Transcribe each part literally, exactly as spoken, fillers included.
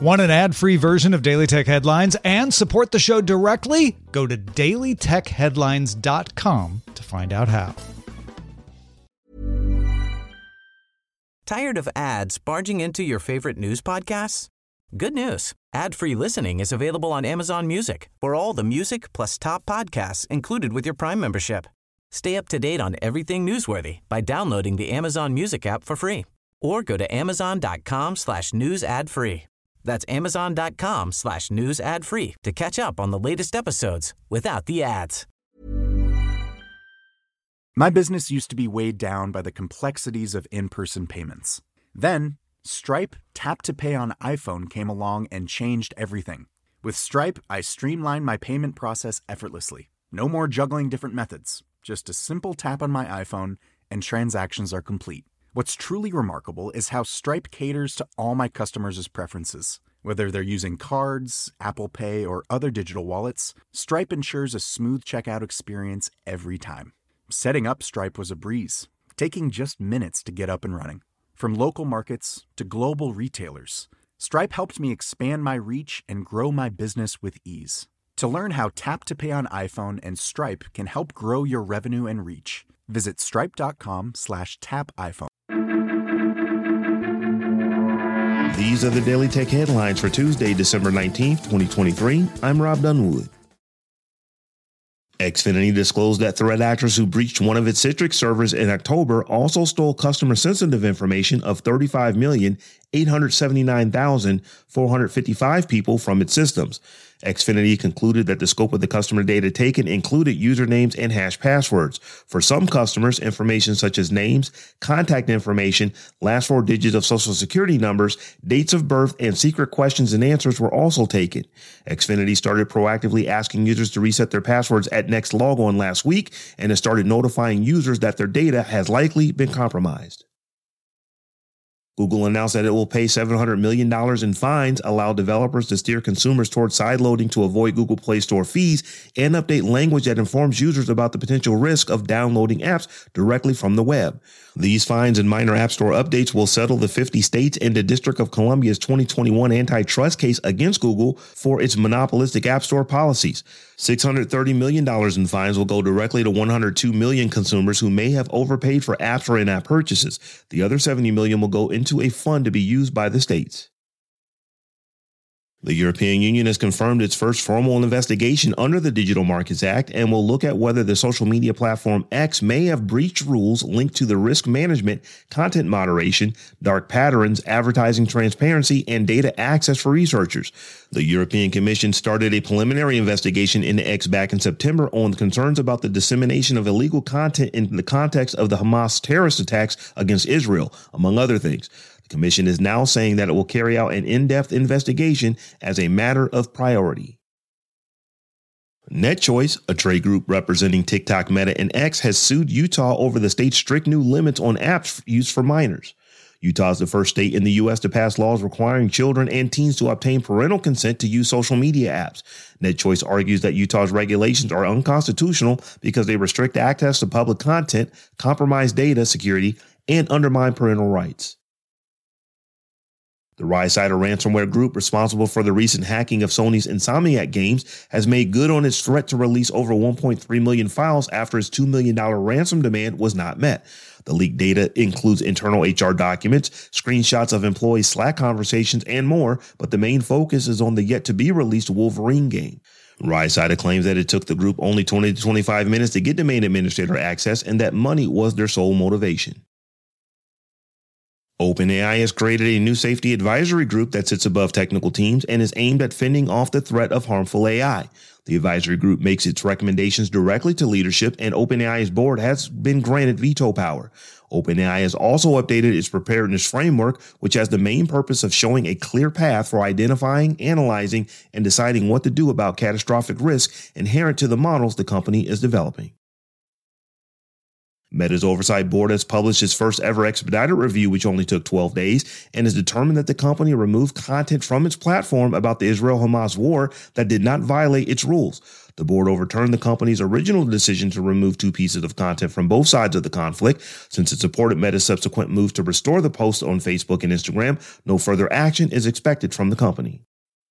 Want an ad-free version of Daily Tech Headlines and support the show directly? Go to daily tech headlines dot com to find out how. Tired of ads barging into your favorite news podcasts? Good news. Ad-free listening is available on Amazon Music for all the music plus top podcasts included with your Prime membership. Stay up to date on everything newsworthy by downloading the Amazon Music app for free or go to amazon.com slash news ad free. That's amazon.com slash news ad free to catch up on the latest episodes without the ads. My business used to be weighed down by the complexities of in-person payments. Then, Stripe Tap to Pay on iPhone came along and changed everything. With Stripe, I streamlined my payment process effortlessly. No more juggling different methods. Just a simple tap on my iPhone and transactions are complete. What's truly remarkable is how Stripe caters to all my customers' preferences. Whether they're using cards, Apple Pay, or other digital wallets, Stripe ensures a smooth checkout experience every time. Setting up Stripe was a breeze, taking just minutes to get up and running. From local markets to global retailers, Stripe helped me expand my reach and grow my business with ease. To learn how Tap to Pay on iPhone and Stripe can help grow your revenue and reach, visit stripe.com slash tap iPhone. These are the Daily Tech Headlines for Tuesday, December nineteenth, twenty twenty-three. I'm Rob Dunwood. Xfinity disclosed that threat actors who breached one of its Citrix servers in October also stole customer-sensitive information of thirty-five million, eight hundred seventy-nine thousand, four hundred fifty-five people from its systems. Xfinity concluded that the scope of the customer data taken included usernames and hash passwords. For some customers, information such as names, contact information, last four digits of social security numbers, dates of birth, and secret questions and answers were also taken. Xfinity started proactively asking users to reset their passwords at next logon last week and has started notifying users that their data has likely been compromised. Google announced that it will pay seven hundred million dollars in fines, allow developers to steer consumers towards sideloading to avoid Google Play Store fees, and update language that informs users about the potential risk of downloading apps directly from the web. These fines and minor App Store updates will settle the fifty states and the District of Columbia's twenty twenty-one antitrust case against Google for its monopolistic App Store policies. six hundred thirty million dollars in fines will go directly to one hundred two million consumers who may have overpaid for apps or in-app purchases. The other seventy million dollars will go into a fund to be used by the states. The European Union has confirmed its first formal investigation under the Digital Markets Act and will look at whether the social media platform X may have breached rules linked to the risk management, content moderation, dark patterns, advertising transparency, and data access for researchers. The European Commission started a preliminary investigation into X back in September on concerns about the dissemination of illegal content in the context of the Hamas terrorist attacks against Israel, among other things. The Commission is now saying that it will carry out an in-depth investigation as a matter of priority. NetChoice, a trade group representing TikTok, Meta, and X, has sued Utah over the state's strict new limits on apps used for minors. Utah is the first state in the U S to pass laws requiring children and teens to obtain parental consent to use social media apps. NetChoice argues that Utah's regulations are unconstitutional because they restrict access to public content, compromise data security, and undermine parental rights. The Rysider ransomware group responsible for the recent hacking of Sony's Insomniac games has made good on its threat to release over one point three million files after its two million dollars ransom demand was not met. The leaked data includes internal H R documents, screenshots of employee Slack conversations, and more, but the main focus is on the yet-to-be-released Wolverine game. Rysider claims that it took the group only twenty to twenty-five minutes to get domain administrator access and that money was their sole motivation. OpenAI has created a new safety advisory group that sits above technical teams and is aimed at fending off the threat of harmful A I. The advisory group makes its recommendations directly to leadership, and OpenAI's board has been granted veto power. OpenAI has also updated its preparedness framework, which has the main purpose of showing a clear path for identifying, analyzing, and deciding what to do about catastrophic risk inherent to the models the company is developing. Meta's oversight board has published its first ever expedited review, which only took twelve days, and has determined that the company removed content from its platform about the Israel-Hamas war that did not violate its rules. The board overturned the company's original decision to remove two pieces of content from both sides of the conflict. Since it supported Meta's subsequent move to restore the post on Facebook and Instagram, no further action is expected from the company.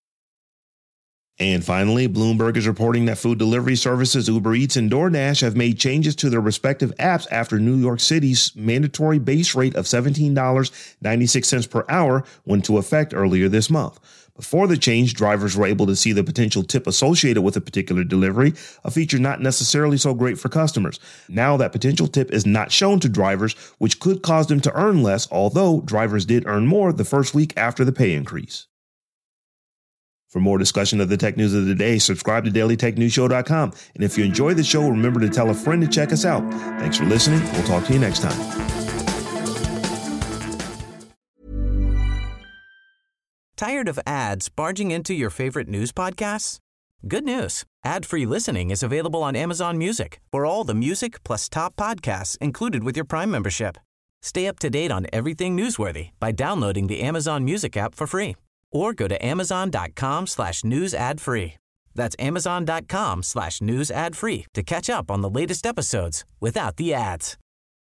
And finally, Bloomberg is reporting that food delivery services Uber Eats and DoorDash have made changes to their respective apps after New York City's mandatory base rate of seventeen dollars and ninety-six cents per hour went into effect earlier this month. Before the change, drivers were able to see the potential tip associated with a particular delivery, a feature not necessarily so great for customers. Now that potential tip is not shown to drivers, which could cause them to earn less, although drivers did earn more the first week after the pay increase. For more discussion of the tech news of the day, subscribe to daily tech news show dot com. And if you enjoy the show, remember to tell a friend to check us out. Thanks for listening. We'll talk to you next time. Tired of ads barging into your favorite news podcasts? Good news. Ad-free listening is available on Amazon Music for all the music plus top podcasts included with your Prime membership. Stay up to date on everything newsworthy by downloading the Amazon Music app for free. Or go to amazon.com slash news ad free. That's amazon.com slash news ad free to catch up on the latest episodes without the ads.